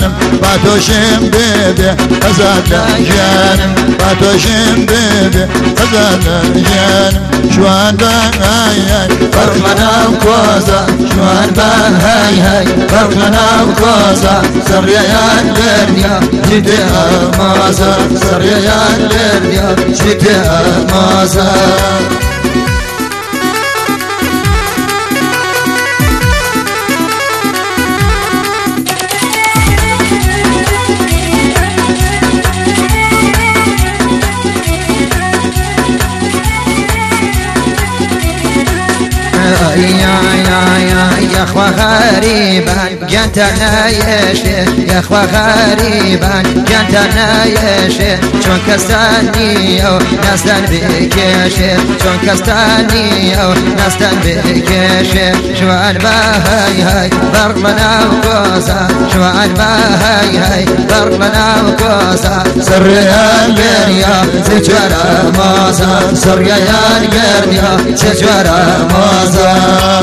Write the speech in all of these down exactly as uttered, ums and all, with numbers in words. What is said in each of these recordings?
جانم با تۆشم بێبێ ئەزاد لە ژیانم با تۆشم بێبێ ئەزاد لە ژیانم جوان بە های های فەرق لە ناو کۆزە جوان بە های های فەرق لە ناو کۆزە سەڕیەیان لێرنیا جدێ ئەمازە سەڕیەیان لێرنیا جدێ ئەمازە يا يا يا يا اخوة غريبا جنتنا يا شيخ يا اخوة غريبا جنتنا يا شيخ شون كستاني او ناستن بك يا شيخ شون كستاني او ناستن بك يا شيخ شوان باهاي هاي ضربنا وكوسا شوان باهاي هاي ضربنا وكوسا سريان ليريا سجوارا موسى سريان ليريا سجوارا موسى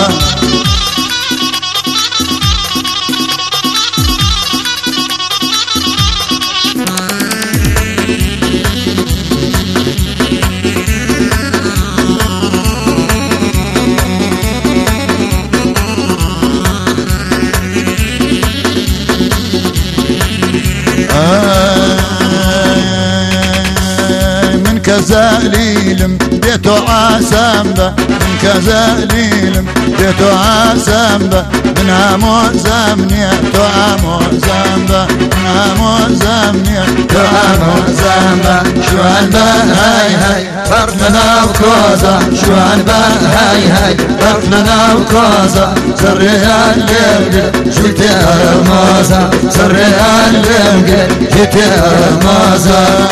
من كزاليلم بيتو عسامبة من كزاليلم بيتو عسامبة من هامو زامنية تو هامو زامبة من هامو زامنية تو هامو زامبة شوان با هاي هاي فرقنا وكوزا شوان با هاي هاي فرقنا وكوزا سريان ليلقل جيتي الموزا سريان ليلقل جيتي الموزا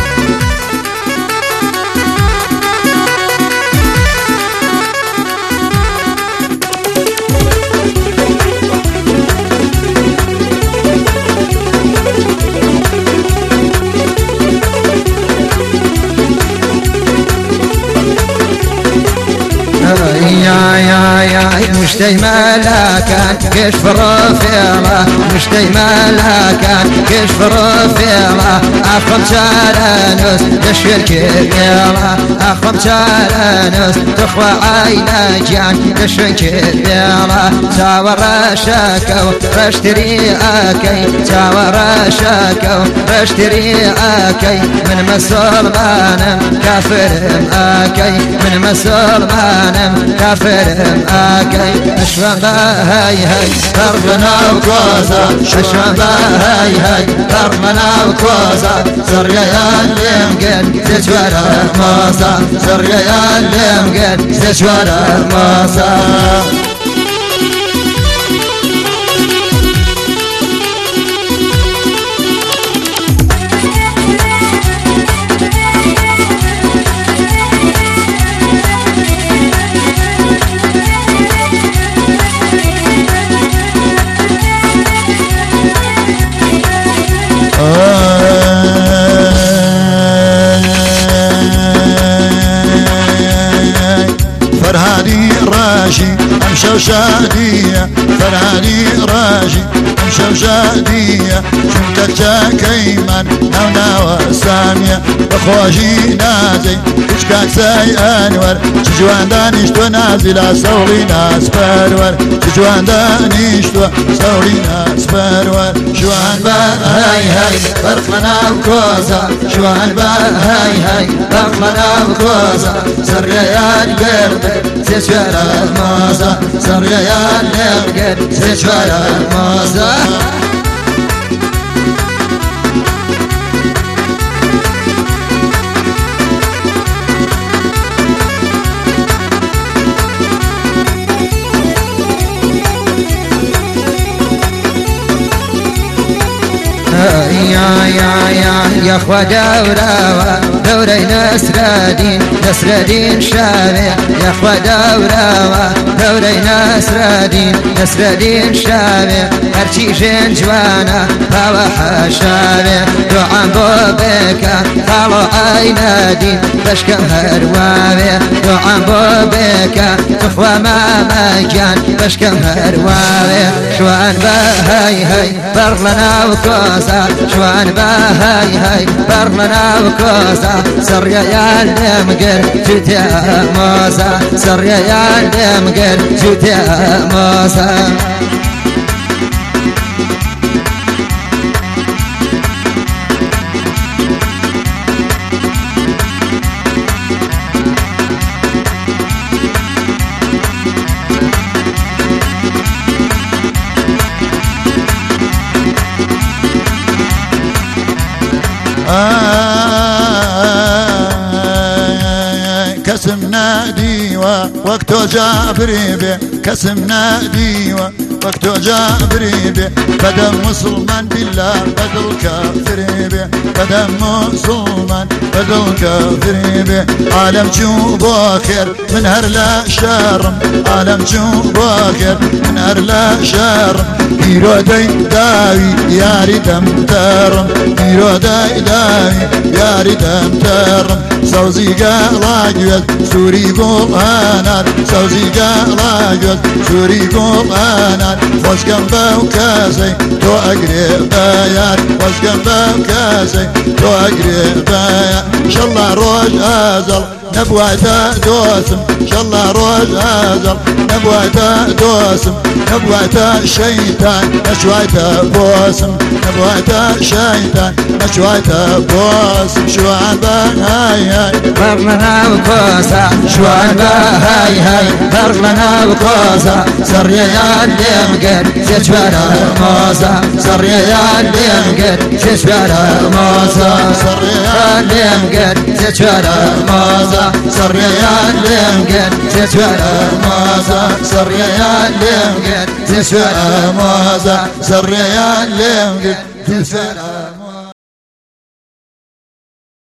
يا يا يا مشتي ملاكان كشف رفيرة مشتي ملاكان كشف رفيرة أخم شالانوس تشفير كبيرة أخم شالانوس تخوى عينا جان تشفير كبيرة ساور شاكو رشتري آكي ساور شاكو رشتري آكي من مسلمان كافر آكي من مسلمان كافر آكي أشوان هاي هاي ضربنا وكوزا أشوان هاي هاي ضربنا وكوزا سريان ليمقل زجوار موسى سريان ليمقل زجوار موسى فرهاني راشي امشو شادية فرهاني راشي امشو شادية شمتك كيمان ناو ناو سامية بخواجي نازي كشكاك ساي انور جوان دانيشتو نازلا سولي ناس برور جوان دانيشتو سولي ناس برور شوان با هاي هاي برقنا وكوزا شوان با هاي هاي برقنا وكوزا سريان قربك زجوار الموزة سريان قربك زجوار الموزة يا يا يا يا اخوة دورة دوري نسر دين نسر دين شامع يا اخوة دورة دوري نسر دين نسر دين شامع هرشي جن جوانا هوا حشامع دعاء بوبك خالو عينادي بشكم هرواوي دعاء بوبك تخوى ما مكان بشكم هرواوي شوان بهاي هاي برلنا وكوزا شوان بهاي هاي برلنا وكوزا سريا يا المقر جوتيا موزا سريا يا المقر جوتيا موزا كسمنا ديوا وقتو جابري بي كسمنا ديوا وقتو جابري بي بدم مسلمان بالله بدل كافر بي بدم مسلمان بدل كافر بي عالم جوبو خير من هر لا شرم عالم جوبو خير من هر لا شرم بيرو داي داوي ياري دم ترم بيرو داي داوي ياري دم ترم سوزي قالا سوري قول أنا سوزي قالا سوري قول أنا واسكن بوكاسي تو أقرب بيان واسكن بوكاسي تو أقرب بيان إن شاء الله روج أزل نبوعتا دوسم إن شاء الله روج أزل نبوعتا دوسم نبوعتا شيطان نشوعتا بوسم نبوعتا شيطان نشوعتا بوسم شوان بهاي هاي برلنا وكوزا شوان بهاي هاي برلنا وكوزا سريا يا اللي تشبر موزا سريا يا اللي تشبر موزا سريا اللي تشبر موزا سريا يا اللي تشبر موزا سريا يا اللي تشبر موزا سريا يا اللي تشبر